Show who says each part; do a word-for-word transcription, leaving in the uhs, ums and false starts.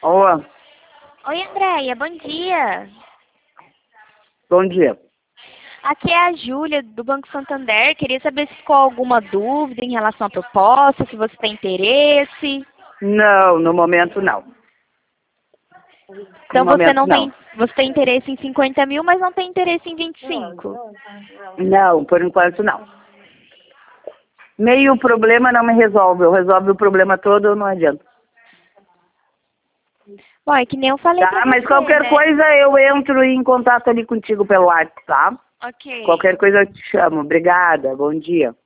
Speaker 1: Oi,
Speaker 2: Oi, Andréia, bom dia.
Speaker 1: bom dia.
Speaker 2: Aqui é a Júlia, do Banco Santander. Queria saber se ficou alguma dúvida em relação à proposta, se você tem interesse.
Speaker 1: Não, no momento não.
Speaker 2: Então
Speaker 1: No
Speaker 2: você
Speaker 1: momento
Speaker 2: não
Speaker 1: não.
Speaker 2: tem, você tem interesse em cinquenta mil, mas não tem interesse em vinte e cinco.
Speaker 1: Não, por enquanto não. Meio problema não me resolve. Eu resolvo o problema todo, não adianta.
Speaker 2: Bom, é que nem eu falei
Speaker 1: Tá,
Speaker 2: pra
Speaker 1: mas
Speaker 2: você,
Speaker 1: qualquer
Speaker 2: né?
Speaker 1: coisa eu entro em contato ali contigo pelo WhatsApp, tá?
Speaker 2: Ok.
Speaker 1: Qualquer coisa eu te chamo. Obrigada, bom dia.